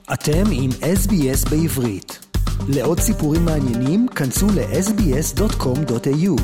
אתם עם SBS בעברית. לעוד סיפורים מעניינים, כנסו ל-sbs.com.au.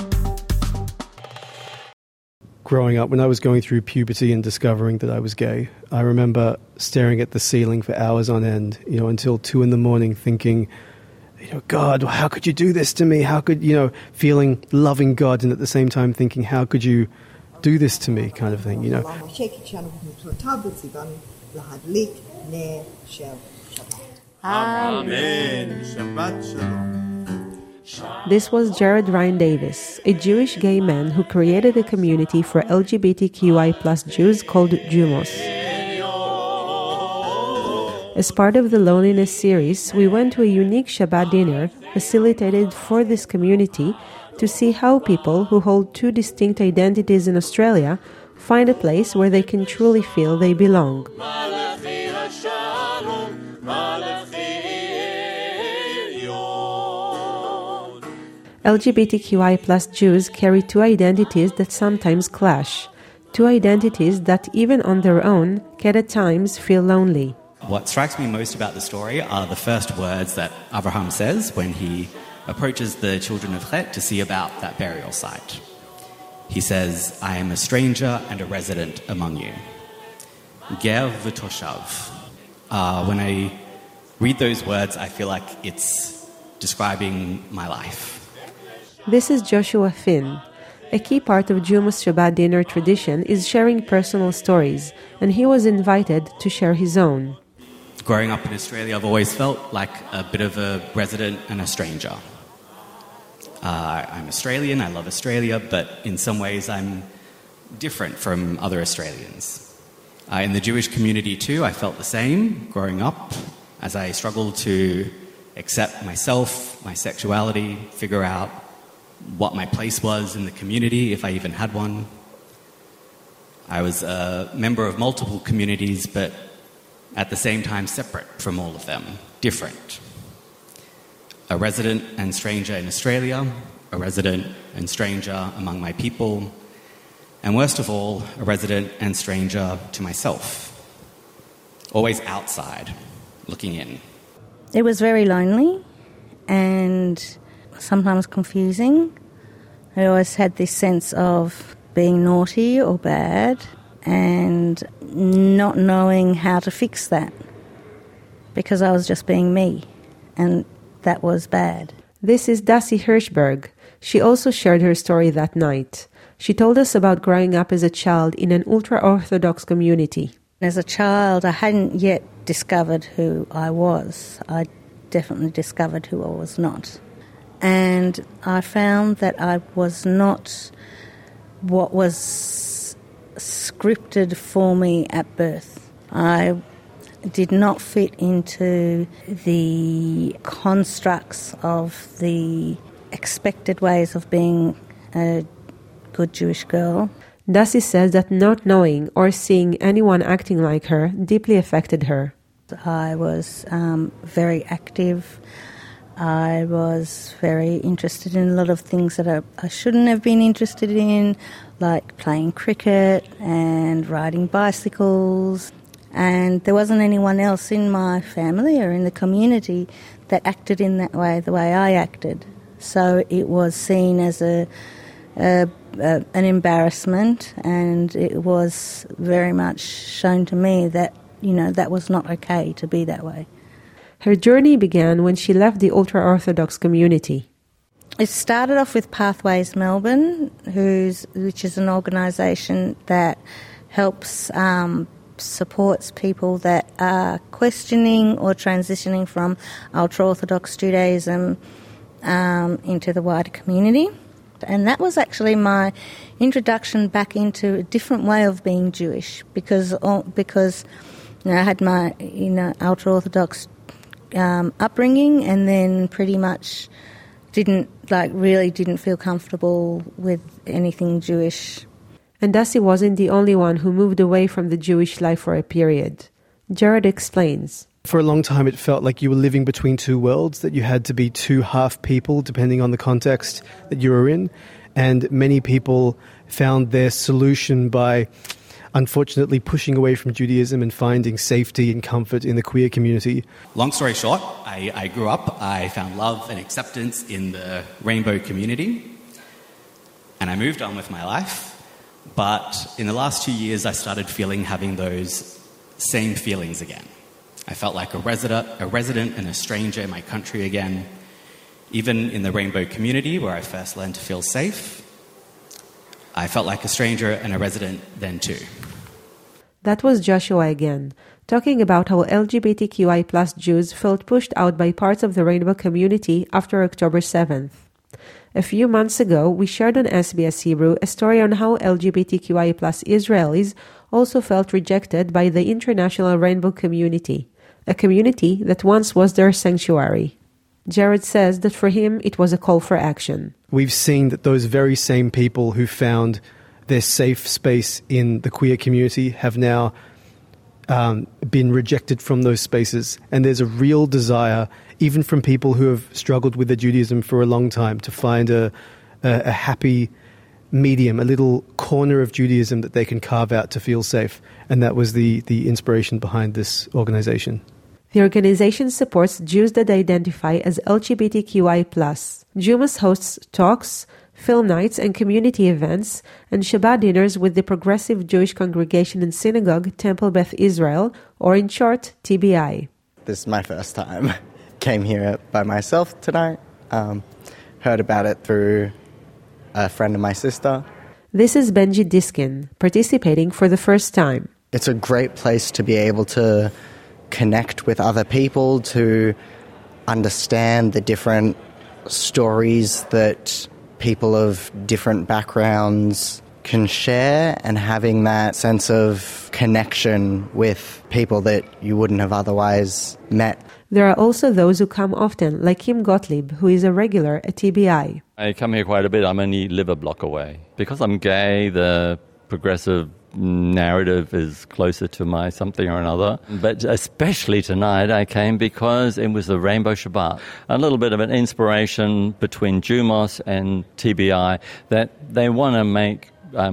Growing up, when I was going through puberty and discovering that I was gay, I remember staring at the ceiling for hours on end, until 2 a.m, thinking, God, how could you do this to me? How could, feeling loving God and at the same time thinking, how could you do this to me, kind of thing, Amen. Shabbat Shalom. This was Jared Ryan Davis, a Jewish gay man who created a community for LGBTQI+ Jews called Jumos. As part of the Loneliness series, we went to a unique Shabbat dinner facilitated for this community to see how people who hold two distinct identities in Australia find a place where they can truly feel they belong. LGBTQI+ Jews carry two identities that sometimes clash, two identities that even on their own can at times feel lonely. What strikes me most about the story are the first words that Abraham says when he approaches the children of Chet to see about that burial site. He says, I am a stranger and a resident among you. Ger v'toshav. When I read those words, I feel like it's describing my life. This is Joshua Finn. A key part of Jumos Shabbat dinner tradition is sharing personal stories, and he was invited to share his own. Growing up in Australia, I've always felt like a bit of a resident and a stranger. I'm Australian, I love Australia, but in some ways I'm different from other Australians. In the Jewish community too, I felt the same growing up as I struggled to accept myself, my sexuality, figure out what my place was in the community, if I even had one. I was a member of multiple communities, but at the same time separate from all of them, different. A resident and stranger in Australia, a resident and stranger among my people, and worst of all, a resident and stranger to myself. Always outside, looking in. It was very lonely and sometimes confusing. I always had this sense of being naughty or bad and not knowing how to fix that because I was just being me, and that was bad. This is Dasi Hirschberg. She also shared her story that night. She told us about growing up as a child in an ultra-Orthodox community. As a child, I hadn't yet discovered who I was. I definitely discovered who I was not. And I found that I was not what was scripted for me at birth. I did not fit into the constructs of the expected ways of being a good Jewish girl. Dasi says that not knowing or seeing anyone acting like her deeply affected her. I was very active. I was very interested in a lot of things that I shouldn't have been interested in, like playing cricket and riding bicycles. And there wasn't anyone else in my family or in the community that acted in that way, the way I acted. So it was seen as an embarrassment, and it was very much shown to me that, that was not okay to be that way. Her journey began when she left the ultra-Orthodox community. It started off with Pathways Melbourne, which is an organisation that helps supports people that are questioning or transitioning from ultra-Orthodox Judaism into the wider community. And that was actually my introduction back into a different way of being Jewish because I had my ultra-Orthodox upbringing, and then pretty much didn't feel comfortable with anything Jewish. And Dasi wasn't the only one who moved away from the Jewish life for a period. Jared explains. For a long time it felt like you were living between two worlds, that you had to be two half people depending on the context that you were in, and many people found their solution by unfortunately pushing away from Judaism and finding safety and comfort in the queer community. Long story short, I grew up, I found love and acceptance in the rainbow community, and I moved on with my life. But in the last 2 years, I started having those same feelings again. I felt like a resident and a stranger in my country again. Even in the rainbow community, where I first learned to feel safe, I felt like a stranger and a resident then too. That was Joshua again, talking about how LGBTQI+ Jews felt pushed out by parts of the rainbow community after October 7th. A few months ago, we shared on SBS Hebrew a story on how LGBTQI+ Israelis also felt rejected by the international rainbow community, a community that once was their sanctuary. Jared says that for him it was a call for action. We've seen that those very same people who found their safe space in the queer community have now been rejected from those spaces. And there's a real desire, even from people who have struggled with their Judaism for a long time, to find a happy medium, a little corner of Judaism that they can carve out to feel safe. And that was the inspiration behind this organization. The organization supports Jews that identify as LGBTQI+. Jumas hosts talks, film nights and community events, and Shabbat dinners with the Progressive Jewish Congregation and Synagogue, Temple Beth Israel, or in short, TBI. This is my first time. Came here by myself tonight. Heard about it through a friend of my sister. This is Benji Diskin, participating for the first time. It's a great place to be able to connect with other people, to understand the different stories that people of different backgrounds can share, and having that sense of connection with people that you wouldn't have otherwise met. There are also those who come often, like Kim Gottlieb, who is a regular at TBI. I come here quite a bit. I'm only live a block away. Because I'm gay, the progressive narrative is closer to my something or another. But especially tonight I came because it was the Rainbow Shabbat. A little bit of an inspiration between Jumos and TBI that they want to make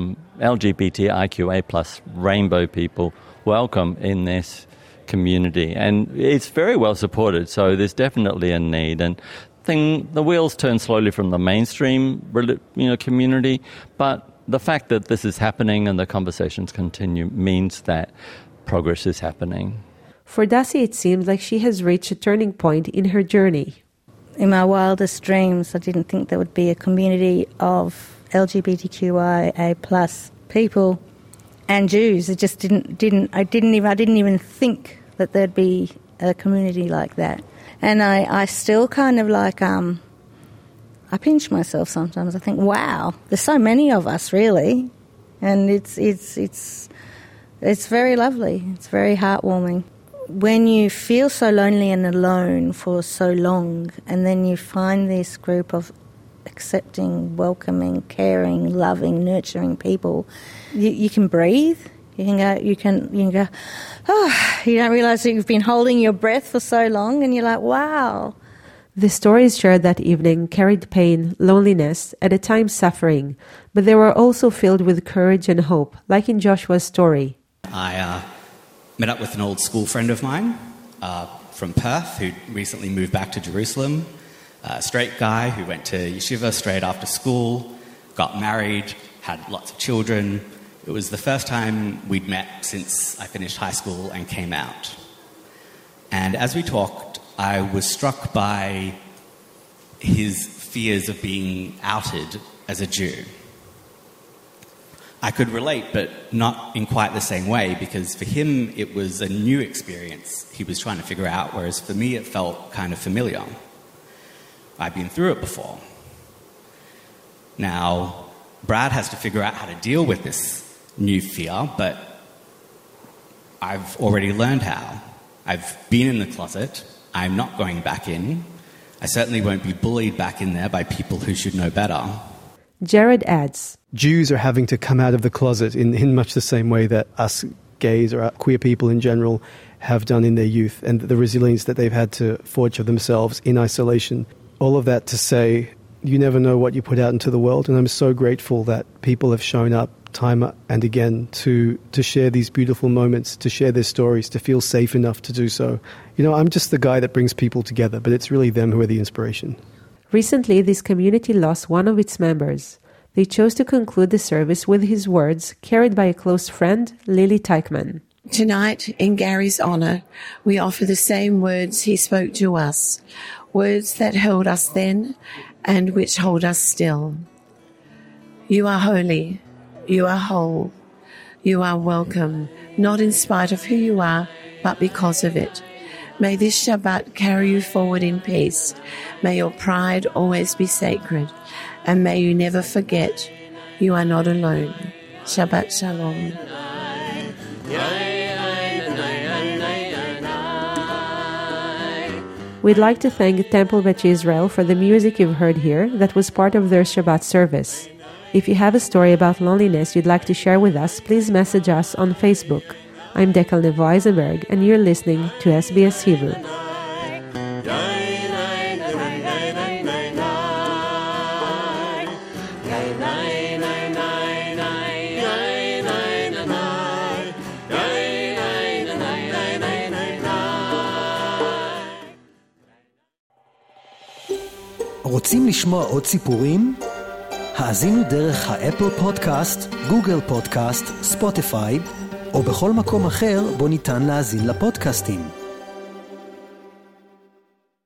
LGBTIQA+ rainbow people welcome in this community. And it's very well supported, so there's definitely a need. And the wheels turn slowly from the mainstream community, but the fact that this is happening and the conversations continue means that progress is happening. For Dasi, it seems like she has reached a turning point in her journey. In my wildest dreams, I didn't think there would be a community of LGBTQIA+ people and Jews. It just I didn't even think that there'd be a community like that. And I still kind of like I pinch myself sometimes. I think, wow, there's so many of us, really, and it's very lovely. It's very heartwarming. When you feel so lonely and alone for so long, and then you find this group of accepting, welcoming, caring, loving, nurturing people, you can breathe. You can go. Oh, you don't realise that you've been holding your breath for so long, and you're like, wow. The stories shared that evening carried pain, loneliness, at a time suffering, but they were also filled with courage and hope, like in Joshua's story. I met up with an old school friend of mine from Perth who recently moved back to Jerusalem, a straight guy who went to yeshiva straight after school, got married, had lots of children. It was the first time we'd met since I finished high school and came out. And as we talked, I was struck by his fears of being outed as a Jew. I could relate, but not in quite the same way, because for him it was a new experience he was trying to figure out, whereas for me it felt kind of familiar. I'd been through it before. Now, Brad has to figure out how to deal with this new fear, but I've already learned how. I've been in the closet. I'm not going back in. I certainly won't be bullied back in there by people who should know better. Jared adds, Jews are having to come out of the closet in much the same way that us gays or queer people in general have done in their youth, and the resilience that they've had to forge for themselves in isolation. All of that to say, you never know what you put out into the world, and I'm so grateful that people have shown up time and again to share these beautiful moments, to share their stories, to feel safe enough to do so. You know, I'm just the guy that brings people together, but it's really them who are the inspiration. Recently, this community lost one of its members. They chose to conclude the service with his words, carried by a close friend, Lily Teichman. Tonight, in Gary's honor, we offer the same words he spoke to us, words that held us then and which hold us still. You are holy, you are whole, you are welcome, not in spite of who you are, but because of it. May this Shabbat carry you forward in peace. May your pride always be sacred, and may you never forget you are not alone. Shabbat Shalom. We'd like to thank Temple Bet Israel for the music you've heard here that was part of their Shabbat service. If you have a story about loneliness you'd like to share with us, please message us on Facebook. I'm Dekel Nevo Eisenberg, and you're listening to SBS Hebrew. רוצים לשמוע עוד סיפורים? האזינו דרך האפל פודקאסט, גוגל פודקאסט, ספוטיפיי, או בכל מקום אחר בו ניתן להאזין לפודקאסטים.